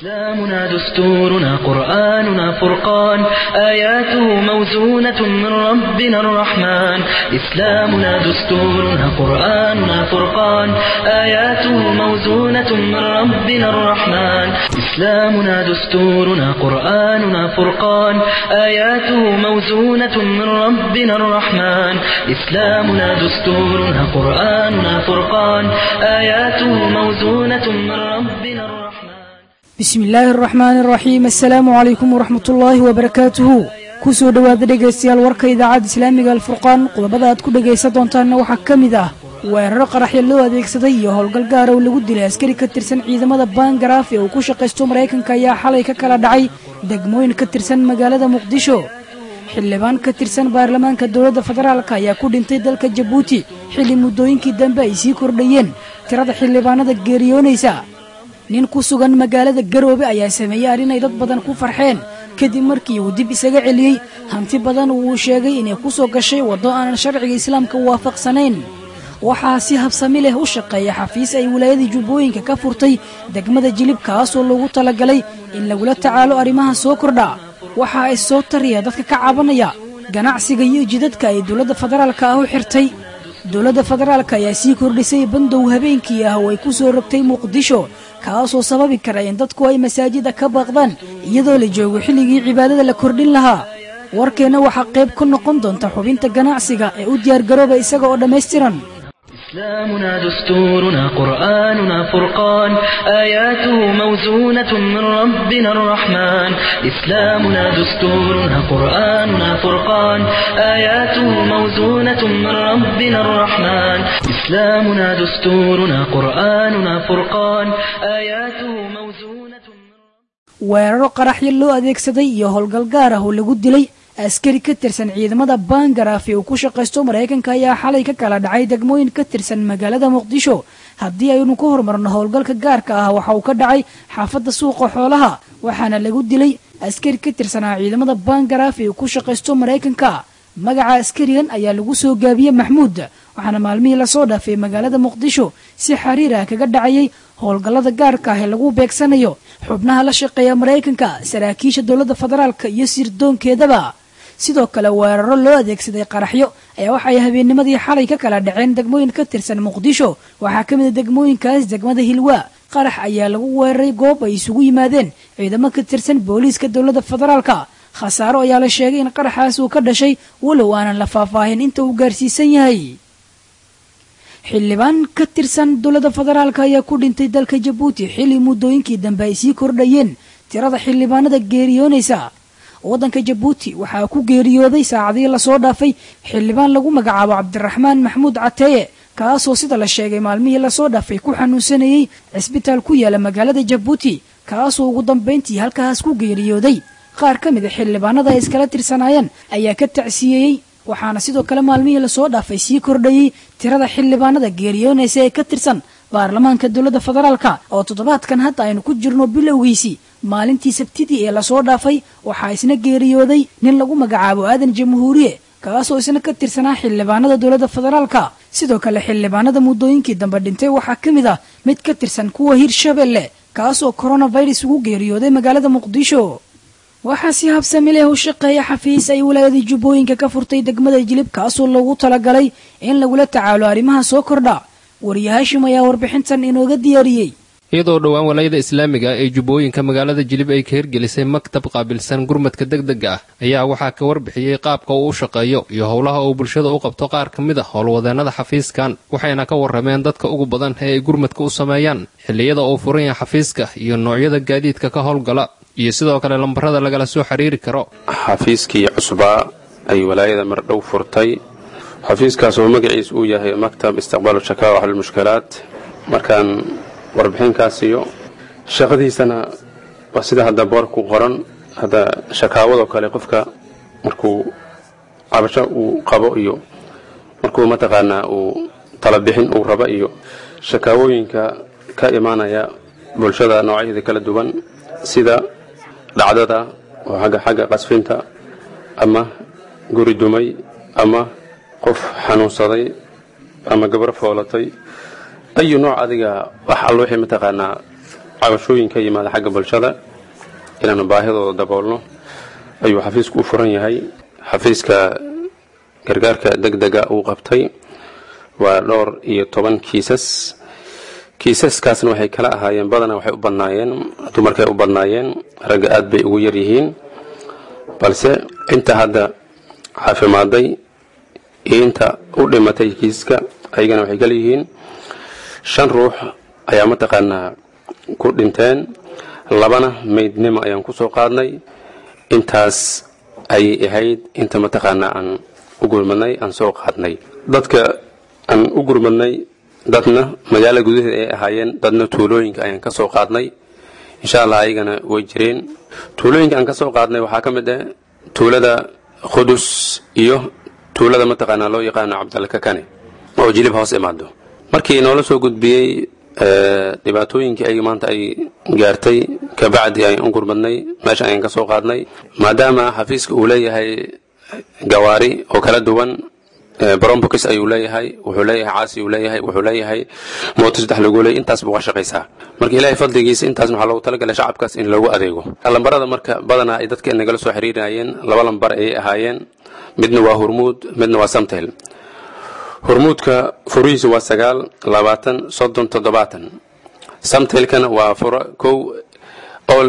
إسلامنا دستورنا قرآننا فرقان آياته موزونة من ربنا الرحمن إسلامنا دستورنا قرآننا فرقان آياته موزونة من ربنا الرحمن إسلامنا دستورنا قرآننا فرقان آياته موزونة من ربنا الرحمن إسلامنا دستورنا قرآننا فرقان آياته موزونة من ربنا الرحمن بسم الله الرحمن الرحيم السلام عليكم ورحمة الله وبركاته كسو دواد dhegeystayaal warka idaacada islaamiga alfurqaan qodobada aad ku dhageysan doontaan waxa kamid ah weerar qarax loo adeegsaday iyo howlgal gaar ah oo lagu dilay askari ka tirsan ciidamada Bangaraaf ee uu ku shaqeysto Mareykanka ayaa xalay ka kala dhacay degmooyin ka tirsan magaalada Muqdisho xildhibaan ka tirsan baarlamaanka dowladda federaalka ayaa ku dhintay dalka Djibouti xilli muddooyinkii dambe ay sii kordhayeen tirada xildhibaanada geeriyoonaysa nin ku sugan magaalada Garowe ayaa sameeyay arrin ay dad badan ku farxeen kadib markii uu dib isaga celiyay hanti badan uu sheegay inay ku soo gashay wado aan sharciga islaamka waafaqsanayn waxaa si habsami leh u shaqeeya xafiis ay wilaayada Jubbooyinka ka furtay degmada Jilib kaas oo loogu talagalay in lagula tacaalo arrimaha soo kordha waxa ay soo tariya dadka ka cabanaya ganacsiga iyo jidadka ay dowladda federaalka ah u xirtay dowladda federaalka ayaa sii kordhisay bandow habeenkii ah oo ay ku soo rogtay Muqdisho kaasoo sababi kara in dadku ay masaajida ka baaqdaan iyadoo la joogo xilligii cibaadada la kordhin lahaa warkeena waxa qayb ka noqon doonta xubinta ganacsiga ee u diyaar garooba isaga oo dhameystiran إسلامنا دستورنا قرآننا فرقان آياته موزونة من ربنا الرحمن إسلامنا دستورنا قرآننا فرقان آياته موزونة من ربنا الرحمن إسلامنا دستورنا قرآننا فرقان آياته موزونة weeraro qaraxyo loo adeegsaday iyo howlgal gaar ah oo lagu dilay askari ka tirsan ciidamada Bangaraaf ee uu ku shaqeysto Mareykanka ayaa xalay ka kala dhacay degmooyin ka tirsan magaalada Muqdisho haddii aynu ku horumarno howlgalka gaarka ah waxa uu ka dhacay xaafadda suuqa xoolaha waxaana lagu dilay askari ka tirsan ciidamada Bangaraaf ee uu ku shaqeysto Mareykanka magaca askarigan ayaa lagu soo gaabiyay Maxmuud waxaana maalmihii la soo dhaafay magaalada Muqdisho si xiriir ah kaga dhacay howlgallada gaarka ah ee lagu beegsanayo xubnaha la shaqeeya Mareykanka saraakiisha dowladda federaalka iyo sirdoonkeedaba sidoo kale weeraro loo adeegsaday qaraxyo ayaa waxay habeennimadii xalay ka kala dhaceen degmooyin ka tirsan Muqdisho waxaa kamid ah degmooyinkaas degmada Hilwa qarax ayaa lagu weeraray goob ay isugu yimaadeen ciidamo ka tirsan booliiska dowladda federaalka khasaaro ayaa la sheegay in qaraxaas uu ka dhashay walow aanan la faahfaahin inta uu gaarsiisan yahay xildhibaan ka tirsan dowladda federaalka ayaa ku dhintay dalka Djibouti xilli muddooyinkii dambe ay sii kordhayeen tirada xildhibaanada geeriyoonaysa waddanka Djibouti waxaa ku geeriyooday saacadii la soo dhaafay xildhibaan lagu magacaabo Cabdiraxmaan Maxmuud Cateye kaasoo sida la sheegay maalmihii la soo dhaafay ku xanuunsanayay cisbitaal ku yaala magaalada Djibouti kaasoo ugu dambeyntii halkaas ku geeriyooday qaar ka mid ah xildhibaanada ay iskala tirsanaayeen ayaa ka tacsiyeyay waxaana sidoo kale maalmihii la soo dhaafay sii kordhayay tirada xildhibaanada geeriyoonaysa ee ka tirsan baarlamaanka dowladda federaalka oo toddobaadkan hadda aynu ku jirno bilowgiisii maalintii sabtidii ee la soo dhaafay waxaa isna geeriyooday nin lagu magacaabo aadan jamhuuriye kaasoo isna ka tirsanaa xildhibaanada dowladda federaalka sidoo kale xildhibaanada muddooyinkii dambe dhintay waxaa ka mid ah mid ka tirsan kuwa Hirshabelle kaasoo coronavirus ugu geeriyooday magaalada Muqdisho waxaa si habsami leh u shaqeeya xafiis ay wilaayada Jubbooyinka ka furtay degmada Jilib kaasoo loogu talagalay in lagula tacaalo arrimaha soo kordha wariyaashim ayaa warbixintan inooga diyaariyay iyadoo dhowaan walaayada islaamiga ee Jubbooyinka magaalada Jilib ay ka hirgelisay maktab qaabilsan gurmadka degdega ah ayaa waxaa ka warbixiyay qaabka uu u shaqeeyo iyo howlaha uu bulshada u qabto qaar ka mid ah howlwadeenada xafiiskan waxayna ka warrameen dadka ugu badan ee ay gurmadka u sameeyaan xilliyada uu furan yahay xafiiska iyo noocyada gaadiidka ka howlgala iyo sidoo kale lambarada lagala soo xiriiri karo xafiiskii cusbaa ay walaayada mardhow furtay xafiiskaas oo magaciisa uu yahay maktab istiqbaalu shakaawa xal mushkilaad markaan warbixinkaas iyo shaqadiisana waa sida hadda boor ku qoran hadda shakaawado kale qofka markuu cabasho uu qabo iyo markuu mataqaanaa uu talabixin uu raba iyo shakaawooyinka ka imaanaya bulshada noocyada kala duwan sida dhacdada oo xagga qasfinta ama guri dumay ama qof xanuunsaday ama gabar foolatay ayu nooc adiga wax allo wixii mataqaanaa cabashooyin ka yimaada xagga bulshada inaanu baahidooda daboolno ayuu xafiisku u furan yahay. xafiiska gargaarka degdega uu qabtay waa 12 kiisaskaasna waxay kala ahaayeen badanaa waxay u badnaayeen dumarkay u badnaayeen, ragga aad bay ugu yar yihiin. balse inta hadda caafimaaday iyo inta u dhimatay kiiska ayagana waxay kala yihiin 5 ruux ayaa mataqaanaa ku dhinteen, 2na meydnimo ayaan ku soo qaadnay. intaas ayay ahayd inta mataqaanaa aan u gurmadnay aan soo qaadnay. dadka aan u gurmadnay dadna magaalada gudaheeda ay ahaayeen, dadna tuulooyinka ayaan ka soo qaadnay. insha Allah ayagana way jireen. tuulooyinka aan ka soo qaadnay waxaa ka mid ah tuulada Qudus iyo tuulada mataqaanaa loo yaqaano Cabdalkakane oo Jilib hoos imaado. markii noola soo gudbiyay dhibaatooyinkii ay maanta ay gaartay ka bacdi ay u gurmadnay meesha ayaan ka soo qaadnay. maadaama xafiiska uu leeyahay gawaari oo kala duwan, Brompokis ayuu leeyahay, wuxuu leeyahay caasi uu leeyahay, wuxuu leeyahay mooto 3 lagu leeyahay. intaas buu ka shaqaysaa. marka ilaahay fadligiisa intaas waxa loogu talagalay shacabkaas in lagu adeego. lambarada marka badanaa ay dadka nagala soo xiriirayeen 2 lambar ay ahaayeen, midna waa Hormuud midna waa Samtel. Hormuudka furihiisu waa 9 20 30 70. Samtelkana waa fura 1 all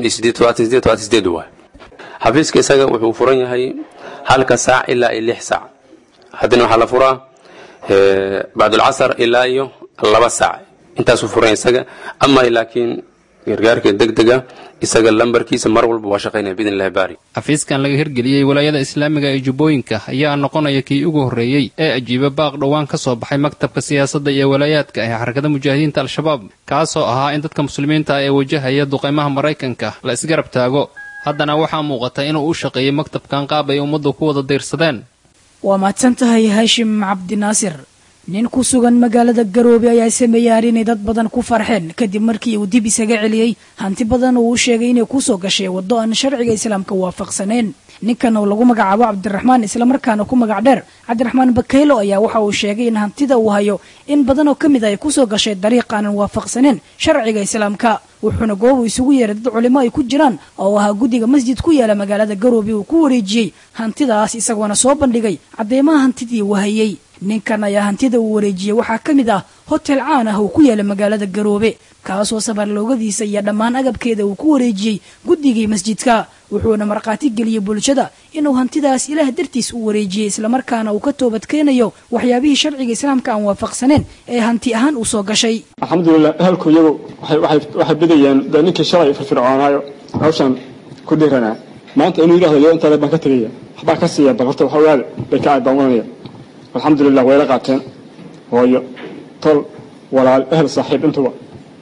78 waa. xafiiska isaga wuxuu furan yahay halka saac ilaa 6 saac. haddana waxaa la furaa bacd al-casr ilaa iyo 2 saac. intaasuu furan isaga. ama laakiin gargaarka degdega isaga lambarkiisa mar walba waa shaqaynaya bidin Allah baari. xafiiskan laga hirgeliyay walaayada islaamiga ee Jubbooyinka ayaa noqonaya kii ugu horeeyay ee ajiiba baaq dhawaan ka soo baxay maktabka siyaasadda iyo walaayaadka ee xarakada mujaahidiinta al-shabaab, kaasoo ahaa in dadka muslimiinta ee wajahaya duqeymaha Mareykanka la isgarab taago. haddana waxaa muuqata inuu u shaqeeyay maktabkan qaab ay ummaddu ku wada diirsadeen. waa mahadsantahay Haashim Cabdinaasir. nin ku sugan magaalada Garoobe ayaa sameeyay arrin ay dad badan ku farxeen kadib markii uu dib isaga celiyay hanti badan oo uu sheegay inay ku soo gashay waddo aan sharciga islaamka waafaqsaneen. ninkan oo lagu magacaabo Cabdiraxmaan isla markaana ku magac dheer Cabdiraxmaan Bakaylo ayaa waxa uu sheegay in hantida uu hayo in badan oo kamid ay ku soo gashay dariiq aan waafaqsaneen sharciga islaamka. wuxuuna goob isugu yeeray dad culimo ay ku jiraan oo ahaa guddiga masjid ku yaala magaalada Garoobe uu ku wareejiyay hantidaas isagoona soo bandhigay cadeymaha hantidii uu hayay. ninkan ayaa hantida uu wareejiyay waxaa ka mid ah hotel caan ah oo ku yaala magaalada Garoobe, kaasoo safar loogadiisa iyo dhammaan agabkeeda uu ku wareejiyay guddigii masjidka. wuxuuna marqaati geliyay bulshada inuu hantidaas Ilaah dartiis u wareejiyay isla markaana uu ka toobad keenayo waxyaabihii sharciga islaamka aan waafaqsaneen ee hanti ahaan uu soo gashay. alxamdulillah halku iyagu waxay bidayeen ninkii shalay firfircoonaayo hawshan ku dhiranaa maanta inuu yiraahdo inta baan ka tagaya waxba ka siiya bal horta waxa weeyaan bay ka aadanayaan. alxamdulillah way la qaateen hooyo tol walaal ehl saaxiib intuba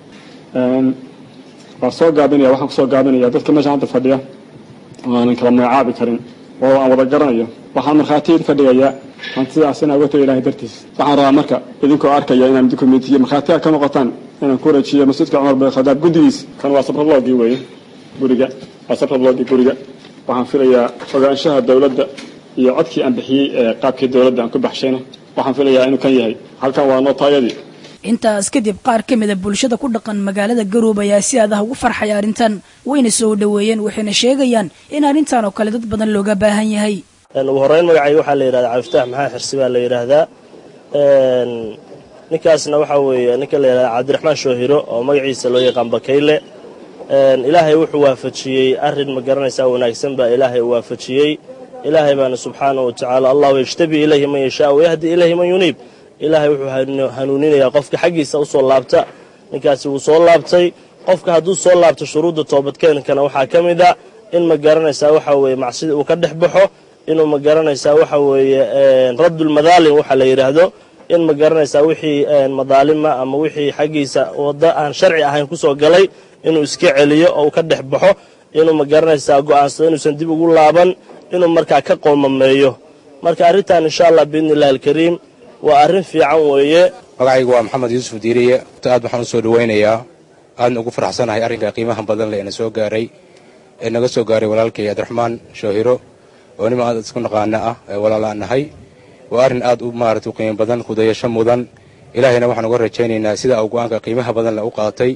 waa soo gaabinaya. waxaan soo gaabinaya dadka meesha hadda fadhiya aan kala magacaabi karin oo aan wada garanayo. waxaan markhaatiid ka dhigayaa hantidaas inaan uga tagay Ilaahay dartiis. waxaan rabaa marka idinkoo arkaya inaan dokumentiyo markhaatiga ka noqotaan inaan ku rajiyo masjidka Umar bin Khadaab guddigiis. kan waa sabrloogii weeye guriga, waa sabrloogii guriga. waxaan filayaa fogaanshaha dawladda iyo codkii aan bixiyay qaabkii dawladda aan ku baxshayna waxaan filayaa inuu kan yahay. halkan waa nootayadii. intaas kadib qaar ka mid ah bulshada ku dhaqan magaalada Garoobe ayaa si aad ah ugu farxay arrintan, wayna soo dhaweeyeen waxayna sheegayaan in arrintan oo kale dad badan looga baahan yahay. ugu horeyn magacayga waxaa la yiraahdaa Cabdifatax Maxaa Xirsi baa la yiraahdaa. ninkaasna waxa weeye ninka la yiraahdaa Cabdiraxmaan Shoohiro oo magaciisa loo yaqaan Bakayle. ilaahay wuxuu waafajiyay arrin ma garanaysaa wanaagsan baa ilaahay waafajiyay. ilaahay baana subxaanahu wa ta'aala Allahu yajtabi ilayhi man yashaa wa yahdi ilayhi man yunib. ilaahay wuxuu hanuuninayaa qofka xaqiisa u soo laabta. ninkaasi uu soo laabtay. qofka hadduu soo laabto shuruudda toobadkeenkana waxaa ka mid ah in ma garanaysaa waxa weeye macsida uu ka dhex baxo, inuu ma garanaysaa waxa weeye raddul madaalim waxa la yiraahdo, in ma garanaysaa wixii madaalima ama wixii xaqiisa wada aan sharci ahayn ku soo galay inuu iska celiyo oo ka dhex baxo, inuu ma garanaysaa go'aansado inuusan dib ugu laaban, inuu markaa ka qoomameeyo. marka arrintan insha Allah biidnillaahi alkariim waa arrin fiican weeye. magacaygu waa Maxamed Yuusuf Diiriye. aad waxaan u soo dhaweynayaa aadna ugu faraxsanahay arrinka qiimaha badan leh ee naga soo gaaray walaalkay Cabdiraxmaan Shoohiro oo nima aad isku naqaana ah walaalaanahay. waa arrin aad u maartay qiimo badan kudayasho mudan. ilaahayna waxaan uga rajaynaynaa sida uu go'aanka qiimaha badan la u qaatay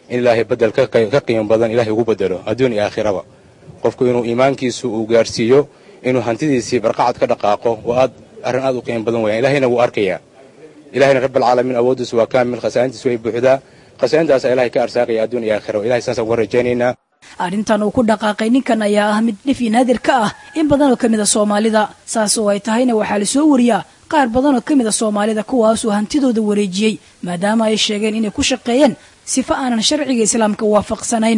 in ilaahay bedel ka qiimo badan ilaahay ugu bedelo adduun iyo aakhiraba qofku inuu iimaankiisu uu gaarsiiyo inuu hantidiisii barqacad ka dhaqaaqo waa arrin aad u qiimo badan weeyaan ilaahayna wuu arkayaa ilaahayna rabbil caalamiin awoodiisu waa kaamil khasaantiisu way buuxdaa khasaantaas ilaahay ka arsaaqaya adduun iyo aakhiraba ilaahay saas ugu rajaynaynaa arrintan uu ku dhaqaaqay ninkan ayaa ah mid dhif iyo naadir ka ah in badan oo ka mid a soomaalida saas oo ay tahayna waxaa la soo wariyaa qaar badan oo ka mid a soomaalida kuwaasoo hantidooda wareejiyey maadaama ay sheegeen inay ku shaqeeyeen sifo aanan sharciga islaamka waafaqsanayn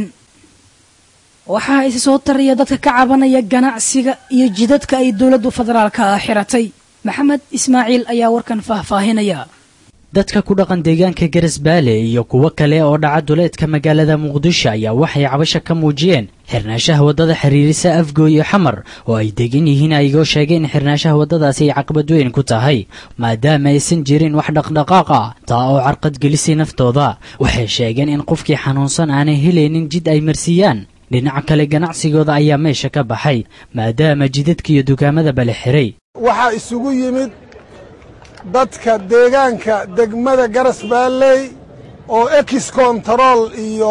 waxaa isa soo taraya dadka ka cabanaya ganacsiga iyo jidadka ay dowladdu federaalka ah xiratay maxamed ismaaciil ayaa warkan faahfaahinaya dadka ku dhaqan deegaanka Garasbaale iyo kuwa kale oo dhaca duleedka magaalada Muqdisho ayaa waxay cabasho ka muujiyeen xirnaashaha wadada xiriirisa Afgooy iyo Xamar oo ay degan yihiin ayagoo sheegeen in xirnaashaha wadadaasi ay caqabad weyn ku tahay maadaama aysan jirin wax dhaqdhaqaaq ah taa oo carqad gelisay naftooda waxay sheegeen in qofkii xanuunsan aanay helaynin jid ay marsiyaan dhinaca kale ganacsigooda ayaa meesha ka baxay maadaama jidadka iyo dukaamada bale xiray waxa isugu yimid dadka deegaanka degmada Garasbaale oo ex control iyo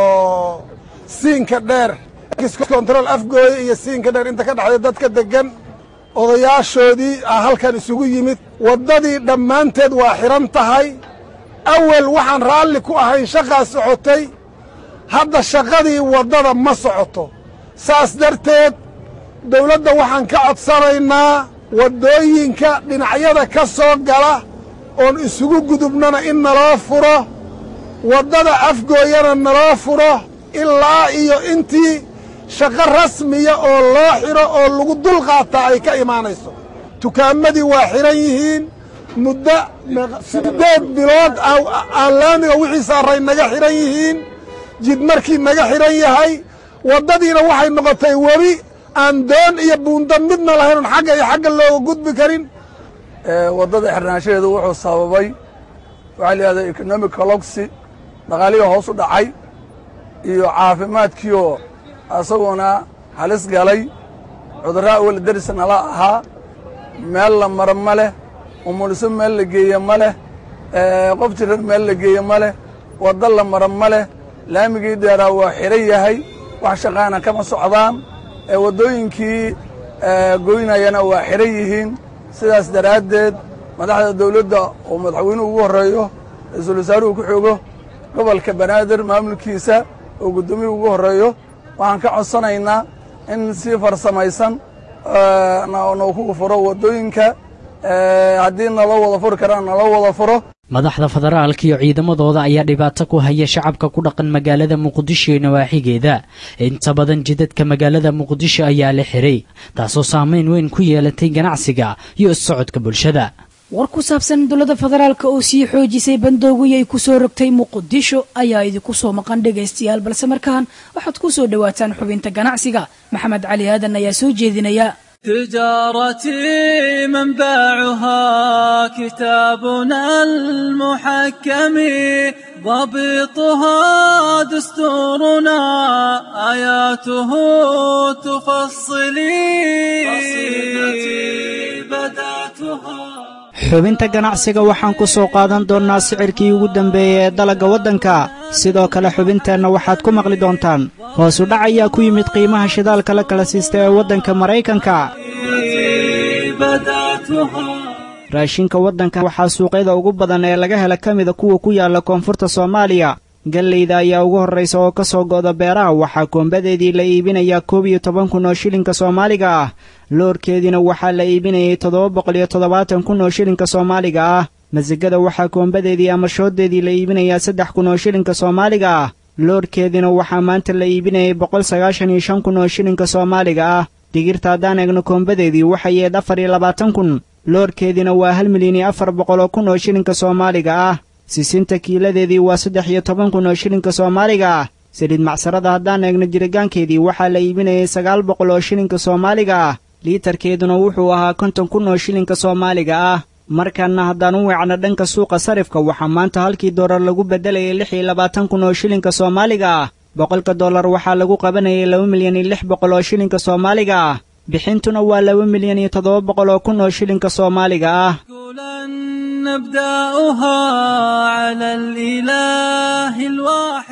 siinka dheer ex control Afgooy iyo siinka dheer inta ka dhaxday dadka degan odayaashoodii halkan isugu yimid wadadii dhammaanteed waa xiran tahay awal waxaan raalli ku ahayn shaqo socotay hadda shaqadii wadada ma socoto saas darteed dawladda waxaan ka codsanaynaa wadooyinka dhinacyada ka soo gala oon isugu gudubnana in naloo furo wadada Afgooyana naloo furo ilaa iyo intii shaqo rasmiya oo loo xiro oo lagu dulqaataa ay ka imaanayso tukaamadii waa xiran yihiin muddo 8 bilood laamiga wixii saaray naga xiran yihiin jid markii naga xiran yahay wadadiina waxay noqotay webi aan doon iyo buundo midna lahayn xagga iyo xagga looga gudbi karin wadada xirnaanshadeedu wuxuu sababay waxa la yiraahdaa economic collapse dhaqaaliga hoos u dhacay iyo caafimaadkiyo asaguna halis galay cudurada wal darisna la ahaa meel la mar ma leh umuliso meel la geeyo ma leh qof jiran meel la geeyo ma leh wada la mar ma leh laamigii dheeraa waa xiran yahay wax shaqaana kama socdaan wadooyinkii goynayana waa xiran yihiin sidaas daraaddeed madaxda dawladda oo madaxweynuhu ugu horeeyo ra'iisul wasaaruhu ku xoogo gobolka Banaadir maamulkiisa oo gudoomiyuhu ugu horeeyo waxaan ka codsanaynaa in si farsamaysan noo ku furo wadooyinka haddii naloo wada furi karaan naloo wada furo madaxda federaalka iyo ciidamadooda ayaa dhibaato ku haya shacabka ku dhaqan magaalada Muqdisho iyo nawaaxigeeda inta badan jidadka magaalada Muqdisho ayaa la xiray taasoo saameyn weyn ku yeelatay ganacsiga iyo socodka bulshada war ku saabsan dowladda federaalka oo sii xoojisay bandowgii ay ku soo rogtay Muqdisho ayaa idinku soo maqan dhageystayaal balse markaan waxaad ku soo dhawaataan xubinta ganacsiga maxamed cali aadan ayaa soo jeedinaya تجارتي منبعها كتابنا المحكم ضبطها دستورنا آياته تفصلي قصيدتي بدأتها xubinta ganacsiga waxaan ku soo qaadan doonaa sicirkii ugu dambeeyay ee dalagga waddanka sidoo kale xubinteenna waxaad ku maqli doontaan hoos u dhac ayaa ku yimid qiimaha shidaalka la kala siista ee waddanka Maraykanka raashinka waddanka waxaa suuqyada ugu badan ee laga hela ka mid kuwa ku yaala koonfurta Soomaaliya galeyda ayaa ugu horreysa oo ka soo go'da beeraha waxaa koombadeedii la iibinayaa 12,000 oo shilinka Soomaaliga ah loorkeedina waxaa la iibinayay 770 oo shilinka Soomaaliga ah masigada waxaa koombadeedii ama shoodeedii la iibinayaa 3,000 oo shilinka Soomaaliga ah loorkeedina waxaa maanta la iibinayay 195 oo shilinka Soomaaliga ah digirta haddaan eegno koombadeedii waxay yeed 24,000 loorkeedina waa 1,400,000 oo shilinka Soomaaliga ah sisinta kiiladeedii waa 13,000 oo shilinka Soomaaliga ah saliid macsarada haddaan eegno jirigaankeedii waxaa la iibinayay 900 oo shilinka Soomaaliga ah liitarkeeduna wuxuu ahaa 50,000 oo shilinka Soomaaliga ah markaana haddaan u weecno dhanka suuqa sarifka waxaa maanta halkii doolar lagu bedelayay 26,000 oo shilinka Soomaaliga ah boqolka dollar waxaa lagu qabanayay 2,600,000 oo shilinka Soomaaliga ah bixintuna waa 2,700,000 oo shilinka Soomaaliga ah نبدأها على الإله الواحد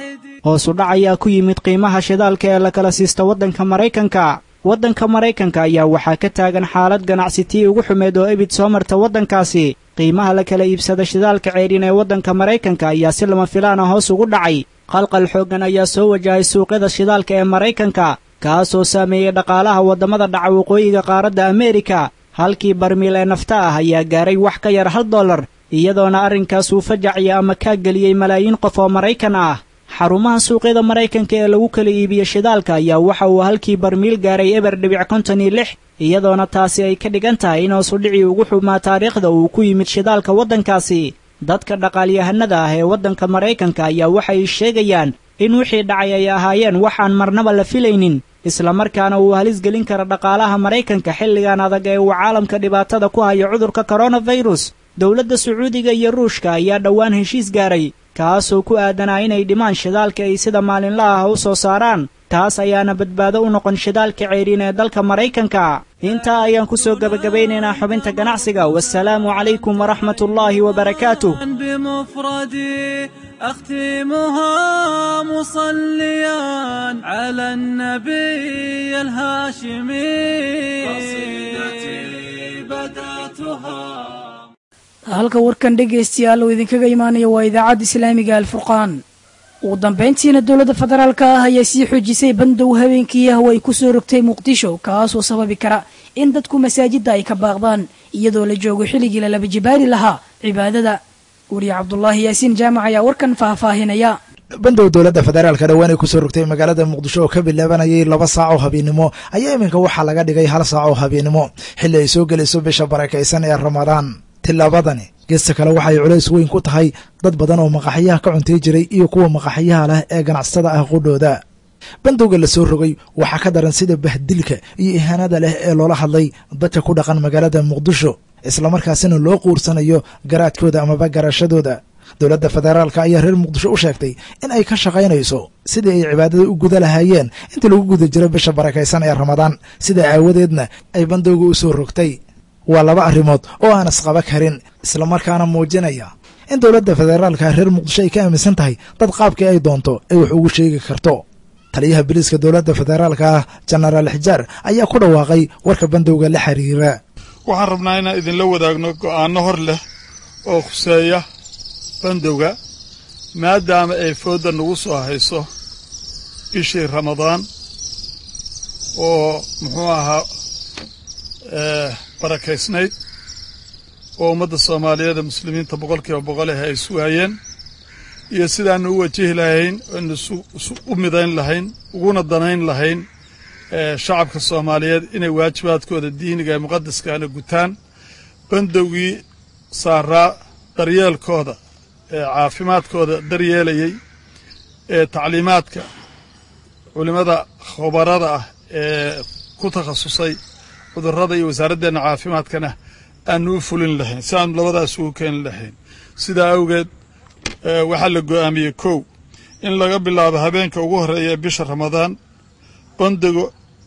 hoos u dhac ayaa ku yimid qiimaha shidaalka ee la kala siisto waddanka maraykanka ayaa waxaa ka taagan xaalad ganacsitii ugu xumeed oo ebid soo marta waddankaasi qiimaha la kala iibsada shidaalka ceeriin ee waddanka maraykanka ayaa si lama filaana hoos ugu dhacay qalqal xooggan ayaa soo wajahay suuqyada shidaalka ee maraykanka kaasoo saameeyey dhaqaalaha waddamada dhaca waqooyiga qaaradda ameerika halkii barmiil ee nafta ah ayaa gaaray wax ka yar $1 iyadoona arrinkaas uu fajaciya ama kaa geliyey malaayiin qof oo maraykan ah xarumaha suuqyada maraykanka ee lagu kala iibiyo shidaalka ayaa waxa uu halkii barmiil gaaray $1.56 iyadoona taasi ay ka dhigan tahay in hoos u dhicii ugu xumaa taariikhda uu ku yimid shidaalka waddankaasi dadka dhaqaalyahanada ah ee waddanka maraykanka ayaa waxay sheegayaan in wixii dhacay ay ahaayeen waxaan marnaba la filaynin islamarkaana uu halis gelin kara dhaqaalaha maraykanka xilligan adag ee uu caalamka dhibaatada ku hayo cudurka koronafirus dowladda sacuudiga iyo ruushka ayaa dhowaan heshiis gaaray kaasoo ku aadanaa inay dhimaan shidaalka ay sida maalinlaha ah u soo saaraan taas ayaana badbaado u noqon shidaalka ceeriin ee dalka maraykanka intaa ayaan ku soo gabagabaynaynaa xubinta ganacsiga wassalaamu calaykum waraxmatullaahi wabarakaatuh بمفردي أختمها مصليا على النبي الهاشمي قصيدتي بدأتها halka warkan dhegaystayaal oo idinkaga imaanaya waa idaacadda islaamiga alfurqaan ugu dambayntiina dowladda federaalka ah ayaa sii xoojisay bandow habeenkii ah oo ay ku soo rogtay muqdisho kaasoo sababi kara in dadku masaajidda ay ka baaqdaan iyadoo la joogo xilligii la laba jibaari lahaa cibaadada wariye cabdulaahi yaasiin jaamac ayaa warkan faahfaahinaya bandow dowladda federaalka dhowaan ay kusoo rogtay magaalada muqdisho oo ka bilaabanayay 2 saac oo habeennimo ayaa iminka waxaa laga dhigay 1 saac oo habeennimo xilli ay soo gelayso bisha barakaysan ee ramadaan tilaabadani geesta kale waxay culays weyn ku tahay dad badan oo maqaxiyaha ka cuntay jiray iyo kuwa maqaxiyaha leh ee ganacsatada ah qudhooda bandowga la soo rogay waxaa ka daran sida bahdilka iyo ihaanada leh ee loola hadlay dadka ku dhaqan magaalada muqdisho islamarkaasina loo quursanayo garaadkooda amaba garashadooda dowladda federaalka ayaa reer muqdisho u sheegtay in ay ka shaqaynayso sidii ay cibaadada u guda lahaayeen intii lagu guda jiro bisha barakaysan ee ramadaan sidaa aawadeedna ay bandowga u soo rogtay waa 2 arrimood oo aan isqaba karin islamarkaana muujinaya in dowladda federaalka reer muqdisho ay ka aaminsan tahay dad qaabkii ay doonto ay wax ugu sheegi karto taliyaha biliiska dowladda federaalka jenaraal xijaar ayaa ku dhawaaqay warka bandowga la xiriira waxaan rabnaa inaan idinla wadaagno go'aano hor leh oo khuseeya bandowga maadaama ay fooda nagu soo hayso bishii ramadaan oo muxuu ahaa barakaysnayd oo ummadda soomaaliyeed ee muslimiinta 100% ay suwaayeen iyo sidaanu u wajihi lahayn u midayn lahayn uguna danayn lahayn shacabka soomaaliyeed inay waajibaadkooda diiniga ee muqadaskaana gutaan bandowgii saaraa daryeelkooda caafimaadkooda daryeelayay tacliimaadka culimada khabarada ah ee ku takhasusay cudurrada iyo wasaaraddeena caafimaadkana aanu u fulin lahayn si aanu labadaas ugu keeni lahayn sidaa awgeed waxaa la go'aamiyey 1 in laga bilaabo habeenka ugu horreeya ee bisha ramadaan bandowga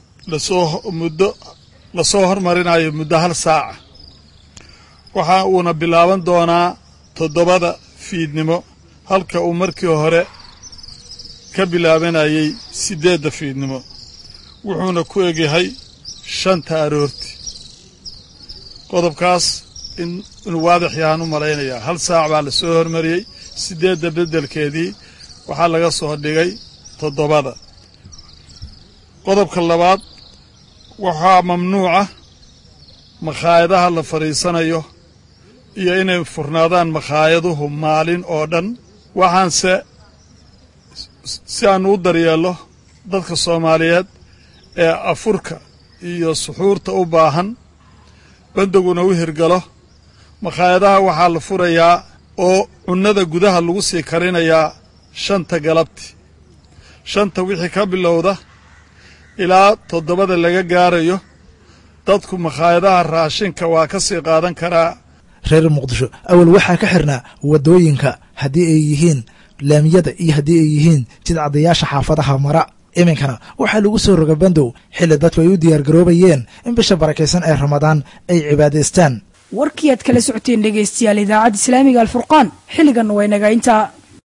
lasoo hormarinayo muddo 1 saaca waxa uuna bilaaban doonaa 7 fiidnimo halka uu markii hore ka bilaabanayay 8 fiidnimo wuxuuna ku egyahay 5 aroorti qodobkaas inuu waadix yahaan u malaynayaa 1 saac baa la soo hormariyey 8 beddelkeedii waxaa laga soo dhigay 7 qodobka labaad waxaa mamnuuca makhaayadaha la fadhiisanayo iyo inay furnaadaan makaayaduhu maalin oo dhan waxaanse si aanu u daryeello dadka soomaaliyeed ee afurka iyo suxuurta u baahan bandowguna u hirgalo makhaayadaha waxaa la furayaa oo cunnada gudaha lagu sii karinayaa 5 galabti 5 wixii ka bilowda ilaa 7 laga gaarayo dadku makhaayadaha raashinka waa ka sii qaadan karaa reer muqdisho awal waxaa ka xirnaa wadooyinka haddii ay yihiin laamiyada iyo haddii ay yihiin jidcadayaasha xaafadaha mara iminkana waxaa lagu soo roga bandow xilli dadku ay u diyaargaroobayeen in bisha barakaysan ee ramadaan ay cibaadaystaan warkii aad kala socoteen dhegaystayaal idaacadda islaamiga alfurqaan xilligan waa inaga intaa